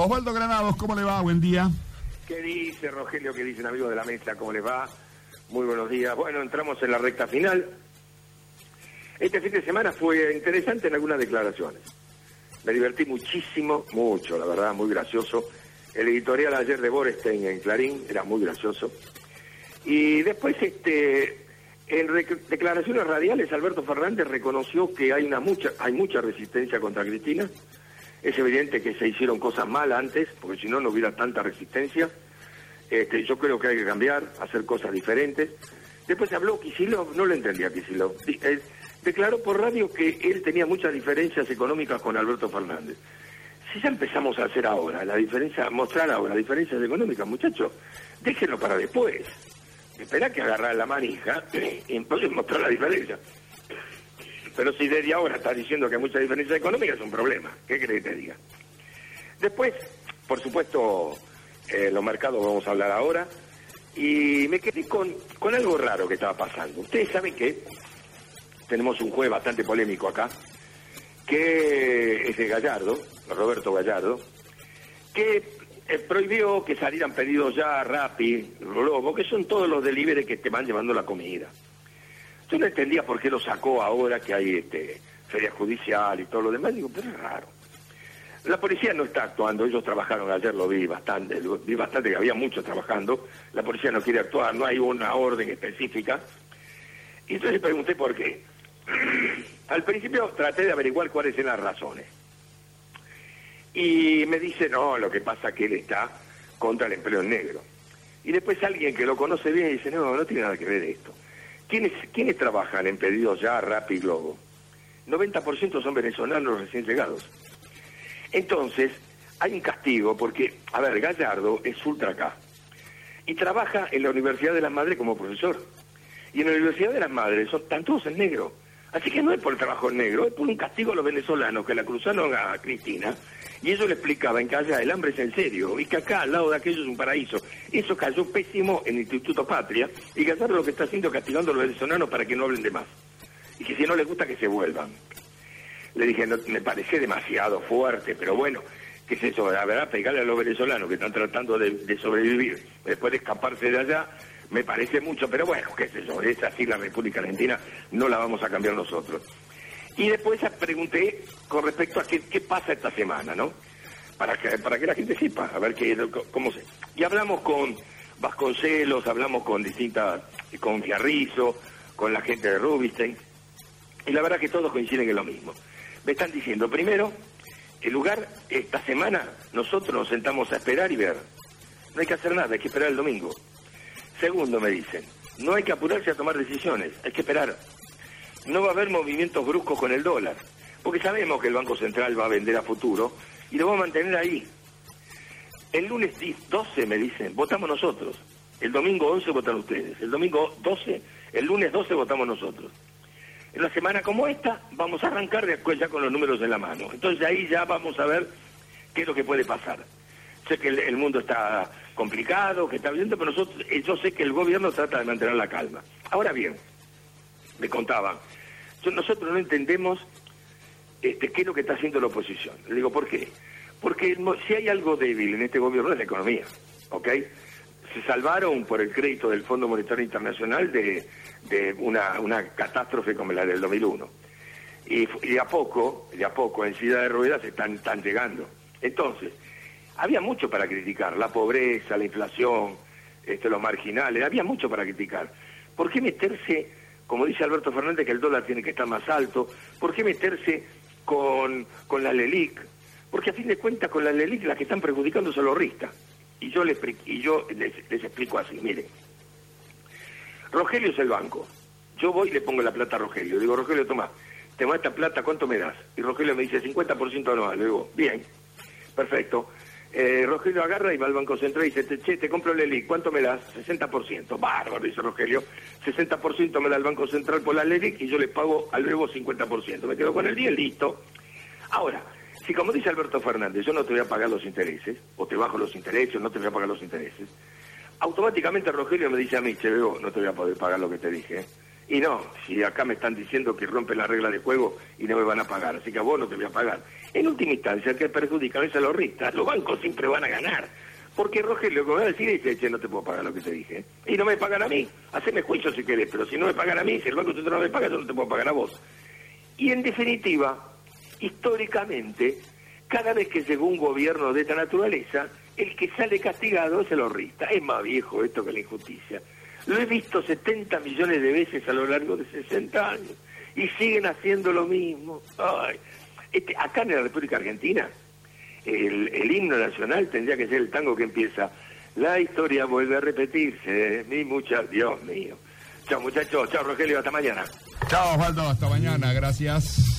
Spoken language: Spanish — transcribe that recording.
Osvaldo Granados, ¿cómo le va? Buen día. ¿Qué dice Rogelio? ¿Qué dicen amigos de la mesa? ¿Cómo les va? Muy buenos días. Bueno, entramos en la recta final. Este fin de semana fue interesante en algunas declaraciones. Me divertí muchísimo, mucho, la verdad, muy gracioso. El editorial ayer de Borestein en Clarín era muy gracioso. Y después, en declaraciones radiales, Alberto Fernández reconoció que hay mucha resistencia contra Cristina. Es evidente que se hicieron cosas mal antes, porque si no, no hubiera tanta resistencia. Yo creo que hay que cambiar, hacer cosas diferentes. Después habló Kicillof, no lo entendía Kicillof. Declaró por radio que él tenía muchas diferencias económicas con Alberto Fernández. Si ya empezamos a hacer ahora mostrar ahora diferencias económicas, muchachos, déjenlo para después. Esperá que agarrar la manija y entonces mostrar la diferencia. Pero si desde ahora está diciendo que hay mucha diferencia económica, es un problema. ¿Qué querés que te diga? Después, por supuesto, los mercados vamos a hablar ahora. Y me quedé con algo raro que estaba pasando. Ustedes saben que tenemos un juez bastante polémico acá, que es de Gallardo, Roberto Gallardo, que prohibió que salieran pedidos ya Rappi, Globo, que son todos los delivery que te van llevando la comida. Yo no entendía por qué lo sacó ahora que hay feria judicial y todo lo demás. Digo, pero es raro. La policía no está actuando, ellos trabajaron ayer, lo vi bastante que había muchos trabajando. La policía no quiere actuar, no hay una orden específica. Y entonces pregunté por qué. Al principio traté de averiguar cuáles eran las razones. Y me dice, no, lo que pasa es que él está contra el empleo en negro. Y después alguien que lo conoce bien dice, no tiene nada que ver esto. ¿Quiénes trabajan en pedidos ya, Rappi y Globo? 90% son venezolanos recién llegados. Entonces, hay un castigo porque, a ver, Gallardo es ultra acá. Y trabaja en la Universidad de las Madres como profesor. Y en la Universidad de las Madres están todos en negro. Así que no es por el trabajo en negro, es por un castigo a los venezolanos que la cruzaron a Cristina. Y eso le explicaba en que allá el hambre es en serio, y que acá al lado de aquello es un paraíso. Eso cayó pésimo en el Instituto Patria, y Gallardo lo que está haciendo es castigando a los venezolanos para que no hablen de más. Y que si no les gusta que se vuelvan. Le dije, no, me parece demasiado fuerte, pero bueno, ¿qué es eso? La verdad, pegarle a los venezolanos que están tratando de sobrevivir después de escaparse de allá, me parece mucho, pero bueno, qué sé yo, es así la República Argentina, no la vamos a cambiar nosotros. Y después pregunté con respecto a qué pasa esta semana, ¿no? Para que la gente sepa, a ver cómo se... Y hablamos con Vasconcelos, hablamos con Fiarrizo, con la gente de Rubinstein, y la verdad que todos coinciden en lo mismo. Me están diciendo, primero, el lugar, esta semana, nosotros nos sentamos a esperar y ver. No hay que hacer nada, hay que esperar el domingo. Segundo, me dicen, no hay que apurarse a tomar decisiones, hay que esperar. No va a haber movimientos bruscos con el dólar, porque sabemos que el Banco Central va a vender a futuro y lo va a mantener ahí. El lunes 12, me dicen, votamos nosotros. El domingo 11 votan ustedes. El lunes 12 votamos nosotros. En una semana como esta vamos a arrancar después ya con los números en la mano. Entonces ahí ya vamos a ver qué es lo que puede pasar. Sé que el mundo está complicado, que está viendo, pero yo sé que el gobierno trata de mantener la calma. Ahora bien, me contaban, nosotros no entendemos qué es lo que está haciendo la oposición. Le digo, ¿por qué? Porque si hay algo débil en este gobierno es la economía, ¿ok? Se salvaron por el crédito del Fondo Monetario Internacional de una catástrofe como la del 2001. Y de a poco, en silla de ruedas están llegando. Entonces, había mucho para criticar, la pobreza, la inflación, los marginales, había mucho para criticar. ¿Por qué meterse, como dice Alberto Fernández, que el dólar tiene que estar más alto? ¿Por qué meterse con la LELIC? Porque a fin de cuentas con la LELIC las que están perjudicando son los ristas. Y yo les explico así, miren. Rogelio es el banco. Yo voy y le pongo la plata a Rogelio. Digo, Rogelio, toma, te va esta plata, ¿cuánto me das? Y Rogelio me dice 50% anual. Le digo, bien, perfecto. Rogelio agarra y va al Banco Central y dice, che, te compro el LELIC, ¿cuánto me das? 60%. Bárbaro, dice Rogelio. 60% me da el Banco Central por la LELIC y yo le pago al nuevo 50%. Me quedo con el 10, listo. Ahora, si como dice Alberto Fernández, yo no te voy a pagar los intereses, o te bajo los intereses, o no te voy a pagar los intereses, automáticamente Rogelio me dice a mí, che, veo, no te voy a poder pagar lo que te dije, Y no, si acá me están diciendo que rompen la regla de juego y no me van a pagar, así que a vos no te voy a pagar. En última instancia, el que perjudica es a los ristas. Los bancos siempre van a ganar. Porque Rogelio, lo que va a decir es, che, no te puedo pagar lo que te dije. Y no me pagan a mí. Haceme juicio si querés, pero si no me pagan a mí, si el banco central no me paga, yo no te puedo pagar a vos. Y en definitiva, históricamente, cada vez que llegó un gobierno de esta naturaleza, el que sale castigado es el ahorrista. Es más viejo esto que la injusticia. Lo he visto 70 millones de veces a lo largo de 60 años. Y siguen haciendo lo mismo. Ay. Acá en la República Argentina, el himno nacional tendría que ser el tango que empieza: la historia vuelve a repetirse, Dios mío. Chao muchachos, chao Rogelio, hasta mañana. Chao Osvaldo, hasta mañana, gracias.